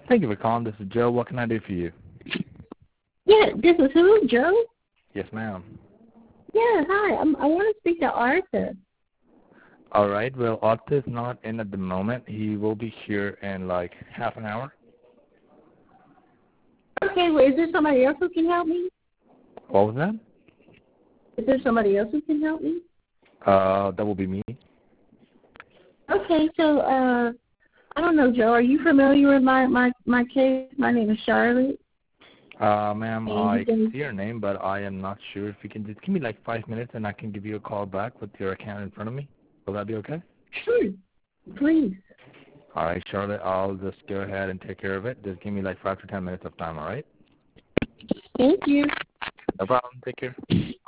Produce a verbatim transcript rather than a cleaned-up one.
Thank you for calling. This is Joe. What can I do for you? Yeah, this is who, Joe? Yes, ma'am. Yeah, hi. I'm, I want to speak to Arthur. All right. Well, Arthur is not in at the moment. He will be here in like half an hour. Okay, well, is there somebody else who can help me? What was that? Is there somebody else who can help me? Uh, that will be me. Okay, so, uh, I don't know, Joe. Are you familiar with my, my, my case? My name is Charlotte. Uh, ma'am, And I you can can, see your name, but I am not sure. If you can just give me like five minutes and I can give you a call back with your account in front of me. Will that be okay? sure, please. All right, Charlotte, I'll just go ahead and take care of it. Just give me like five to ten minutes of time, all right? Thank you. No problem. Take care.